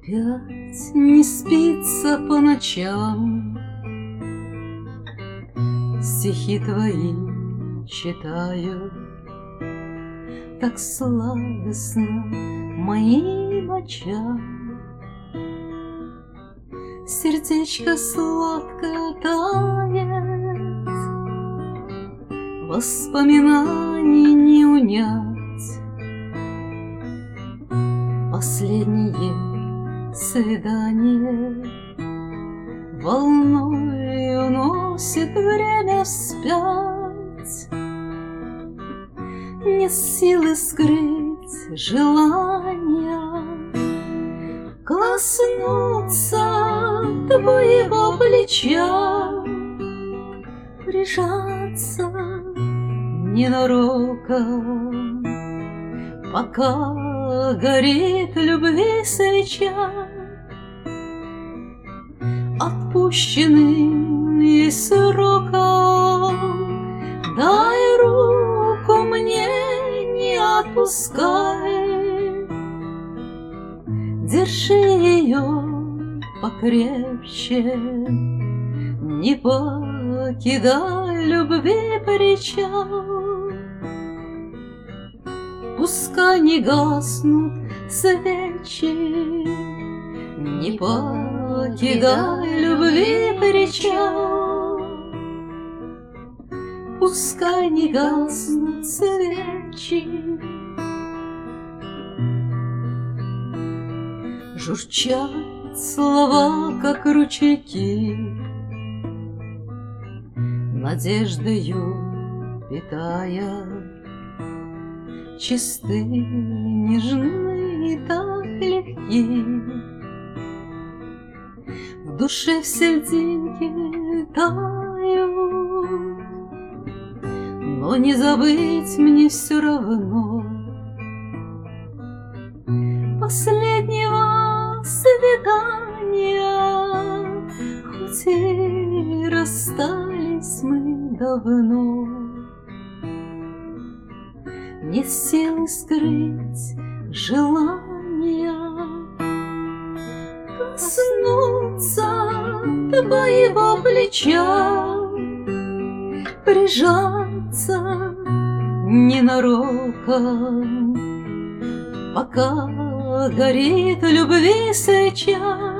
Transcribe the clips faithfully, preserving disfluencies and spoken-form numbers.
Опять не спится по ночам, стихи твои читаю, так сладостно моим очам. Сердечко сладко тает, воспоминаний не унять. Последнее свидание волной уносит время вспять. Нет силы скрыть желания коснуться твоего плеча, прижаться ненароком, пока горит любви свеча. Отпущенным ей сроком дай руку мне, не отпускай. Держи ее покрепче, не покидай любви причал. Пускай не гаснут свечи, не покидай любви причал. Пускай не гаснут свечи. Журчат слова, как ручейки, надеждою питая. Чисты, нежны и так легки, в душе все льдинки тают, но не забыть мне все равно последнего свидания, хоть и расстались мы давно. Нет силы скрыть желания коснуться твоего плеча, прижаться ненароком, пока горит любви свеча.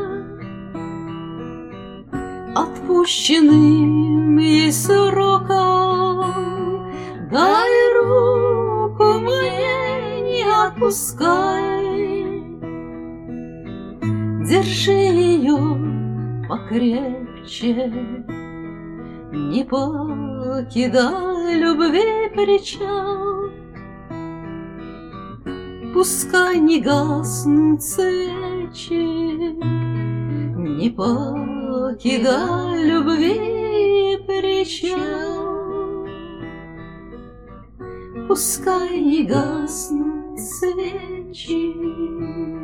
Отпущенным ей сроком дай руку мне, не отпускай. Держи ее покрепче, не покидай любви причал. Пускай не гаснут свечи, не покидай любви причал. Пускай не гаснут свечи.